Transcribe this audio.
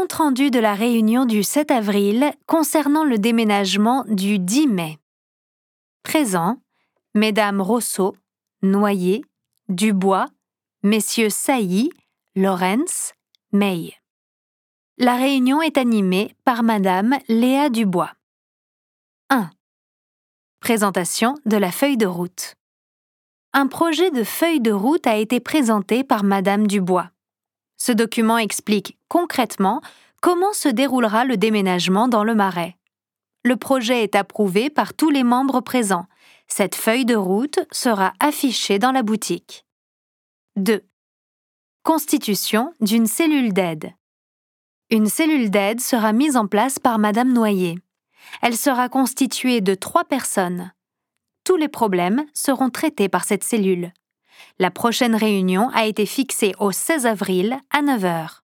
Compte-rendu de la réunion du 7 avril concernant le déménagement du 10 mai. Présent, Mesdames Rousseau, Noyer, Dubois, Messieurs Sailly, Lawrence, May. La réunion est animée par Madame Léa Dubois. 1. Présentation de la feuille de route. Un projet de feuille de route a été présenté par Madame Dubois. Ce document explique concrètement comment se déroulera le déménagement dans le Marais. Le projet est approuvé par tous les membres présents. Cette feuille de route sera affichée dans la boutique. 2. Constitution d'une cellule d'aide. Une cellule d'aide sera mise en place par Madame Noyer. Elle sera constituée de 3 personnes. Tous les problèmes seront traités par cette cellule. La prochaine réunion a été fixée au 16 avril à 9h.